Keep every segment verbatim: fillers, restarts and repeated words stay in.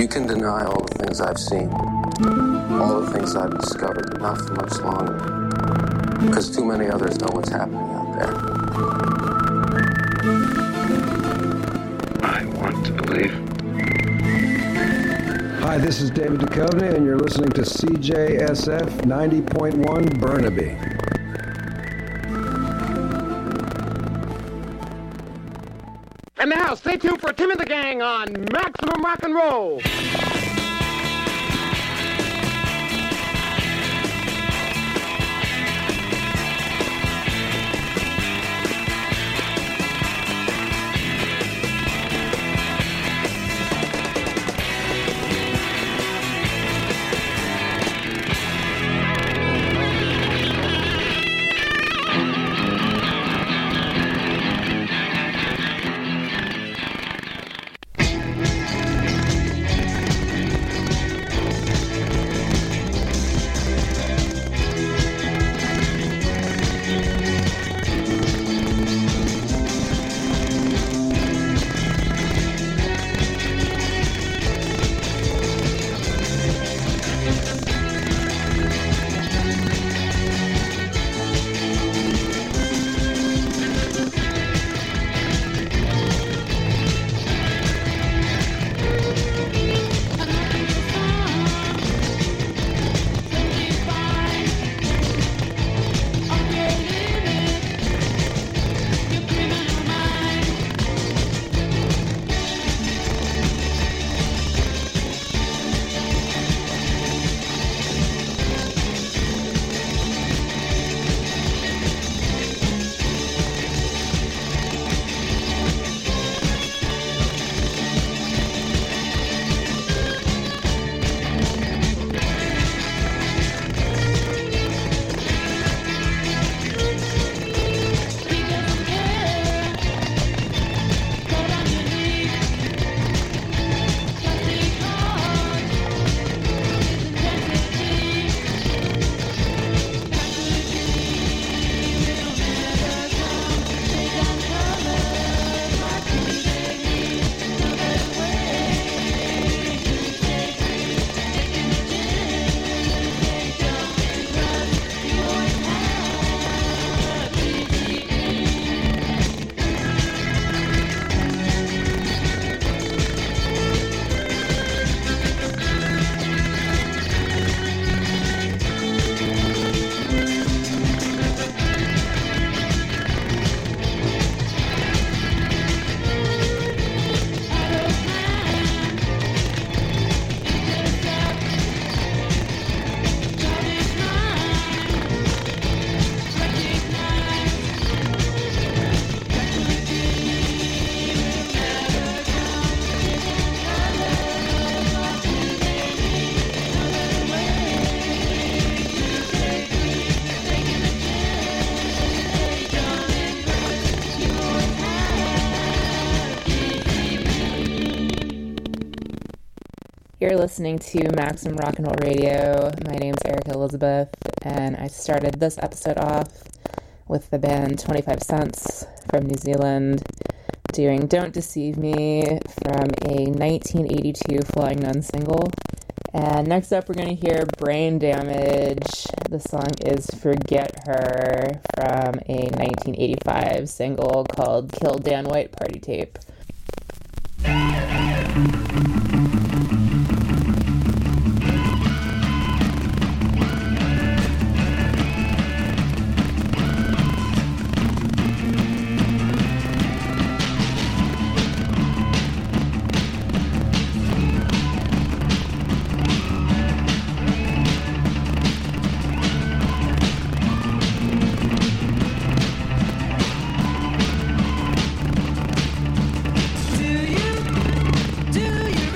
You can deny all the things I've seen, all the things I've discovered, but not for much longer, because too many others know what's happening out there. I want to believe. Hi, this is David Duchovny, and you're listening to C J S F ninety point one Burnaby. And now, stay tuned for Tim and the Gang on Maximum Rock and Roll. You're listening to Maximum Rock and Roll Radio. My name's Erica Elizabeth, and I started this episode off with the band twenty-five cents from New Zealand doing Don't Deceive Me from a nineteen eighty-two Flying Nun single. And next up we're going to hear Brain Damage. The song is Forget Her from a nineteen eighty-five single called Kill Dan White Party Tape. Do you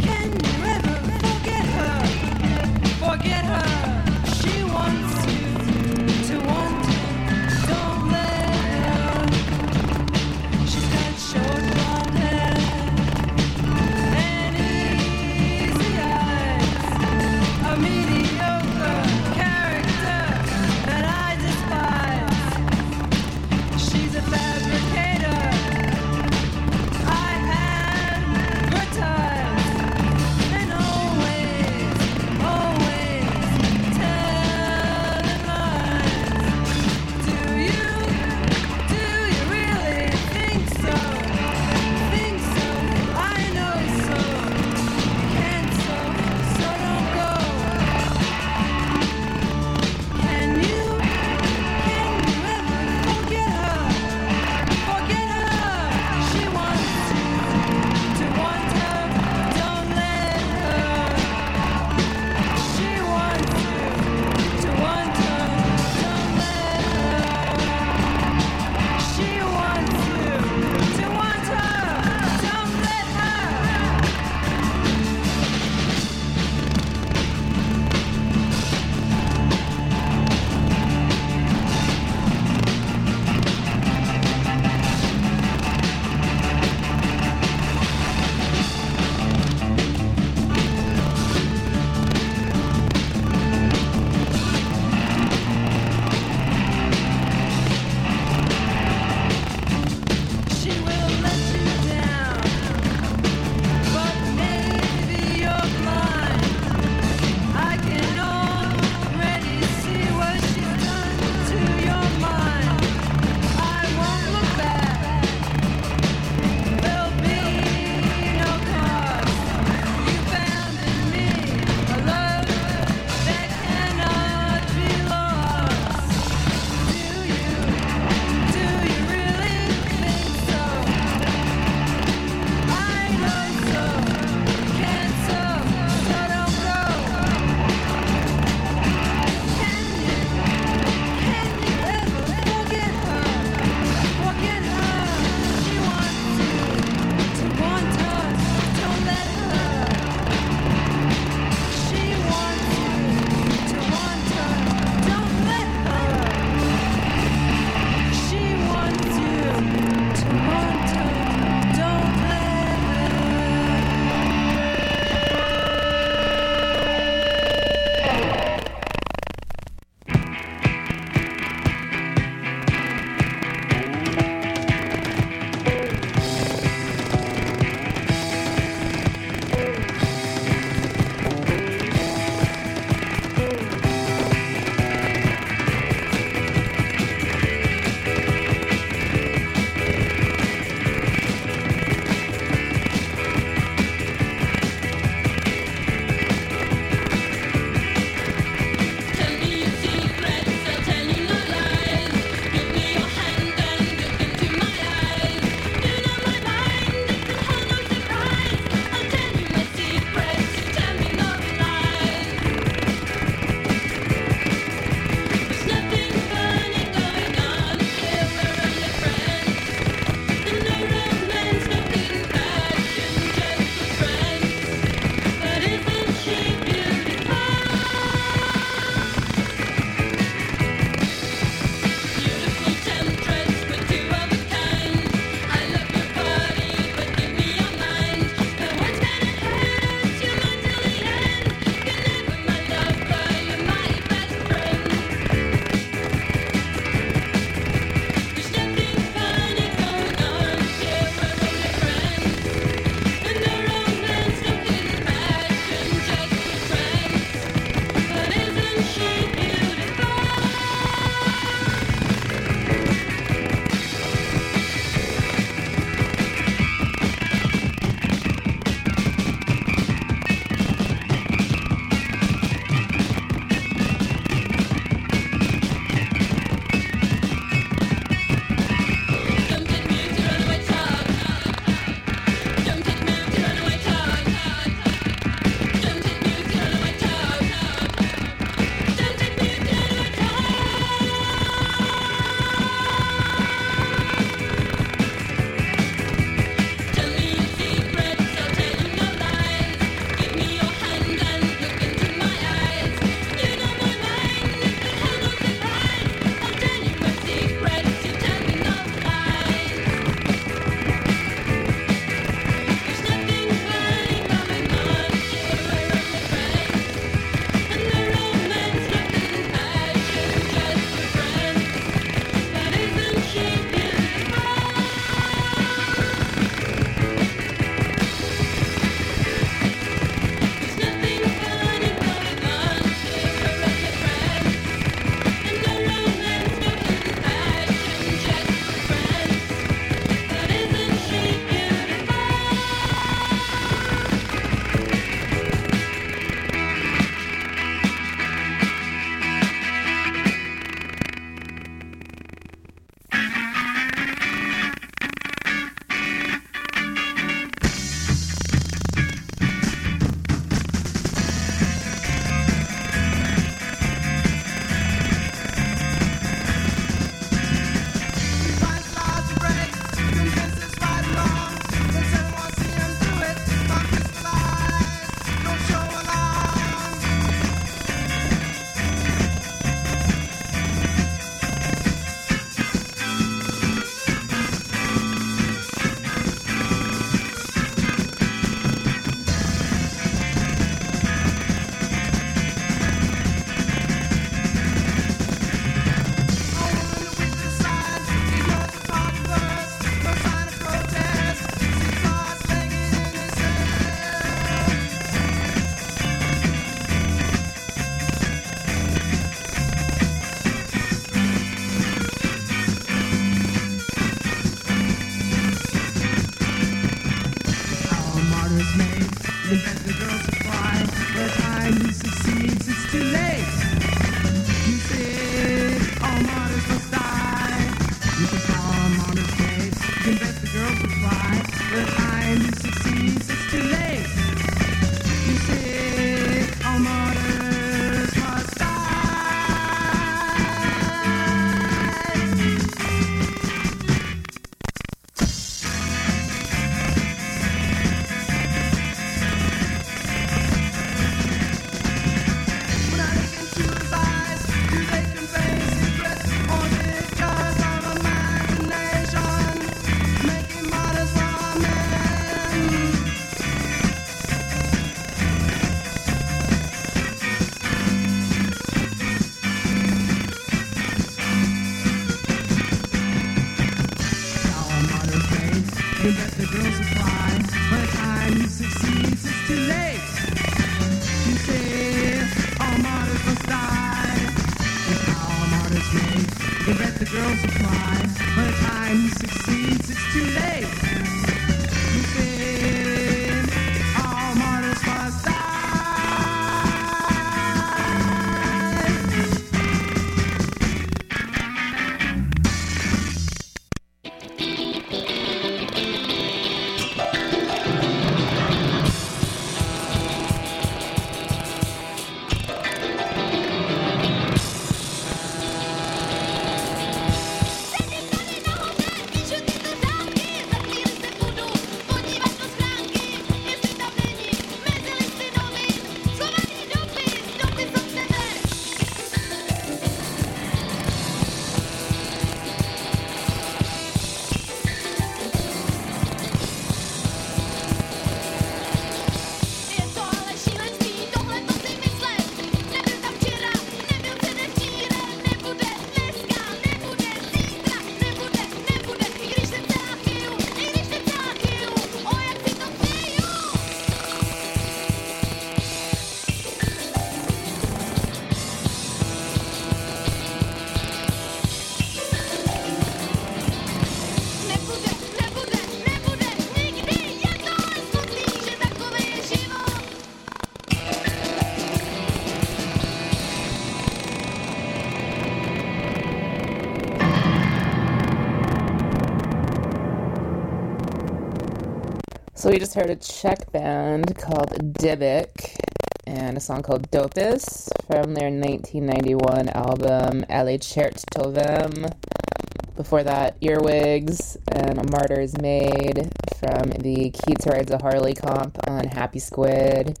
So we just heard a Czech band called Dybbuk and a song called Dopis from their nineteen ninety-one album Ale Čertovem. Before that, Earwigs and A Martyr's Maid from the Keats Rides a Harley comp on Happy Squid.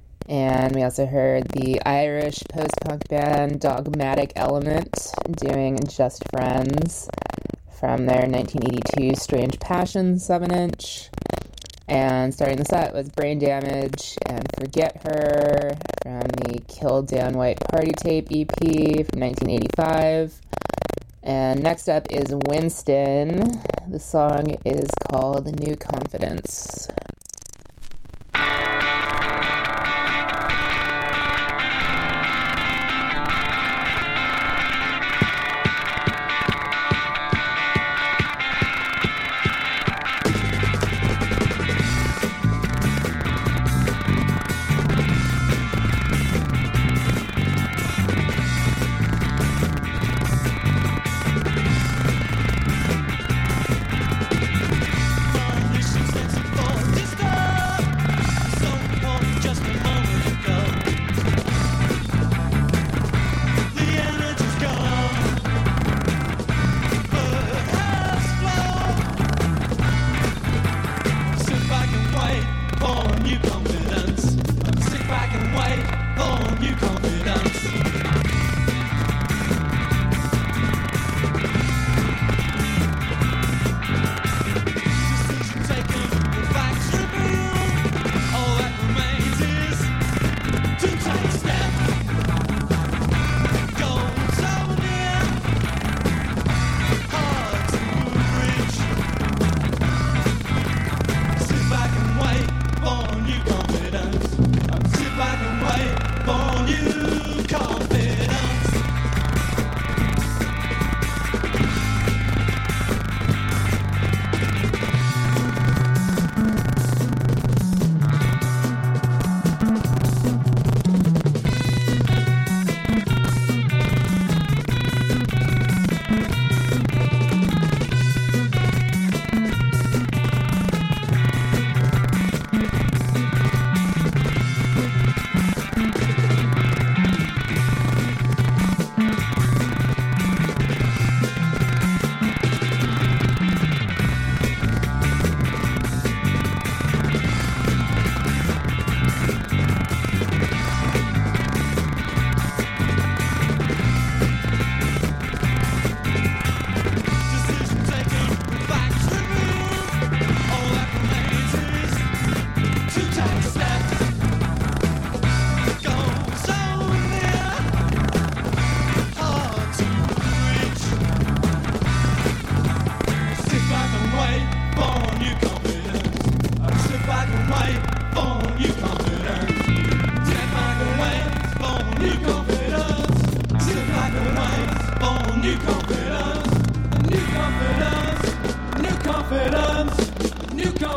And we also heard the Irish post-punk band Dogmatic Element doing Just Friends from their nineteen eighty-two Strange Passions seven inch. And starting the set was Brain Damage and Forget Her from the Kill Dan White Party Tape E P from nineteen eighty-five. And next up is Winston. The song is called New Confidence. For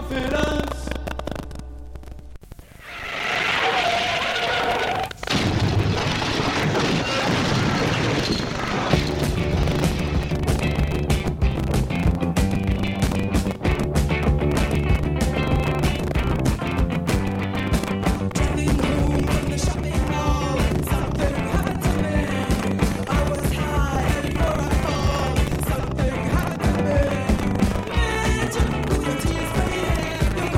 confidence. Something happened to me. Magic with tears for you.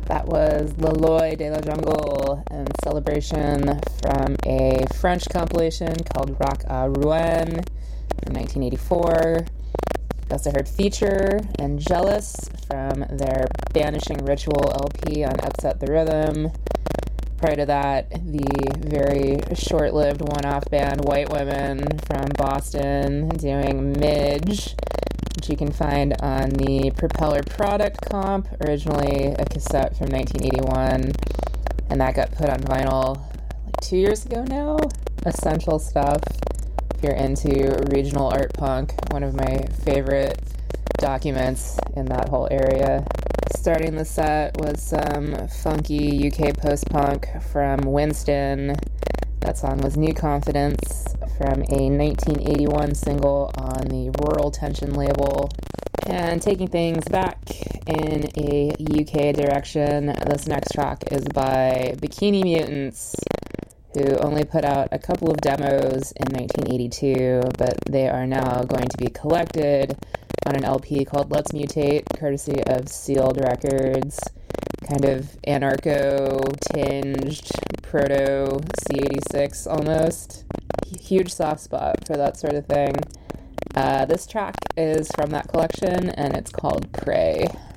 That was Le Loi de la Jungle and Celebration from a French compilation called Rock à Rouen from nineteen eighty-four. We also heard Feature and Jealous from their Banishing Ritual L P on Upset the Rhythm. Prior to that, the very short-lived one-off band White Women from Boston doing Midge, which you can find on the Propeller Product comp, originally a cassette from nineteen eighty-one, and that got put on vinyl like two years ago now. Essential stuff if you're into regional art punk, one of my favorite documents in that whole area. Starting the set was some funky U K post-punk from Winston. That song was New Confidence from a nineteen eighty-one single on the Rural Tension label. And taking things back in a U K direction, this next track is by Bikini Mutants, who only put out a couple of demos in nineteen eighty-two, but they are now going to be collected on an L P called Let's Mutate, courtesy of Sealed Records. Kind of anarcho-tinged, proto-C eighty-six almost. Huge soft spot for that sort of thing. Uh, this track is from that collection, and it's called Prey.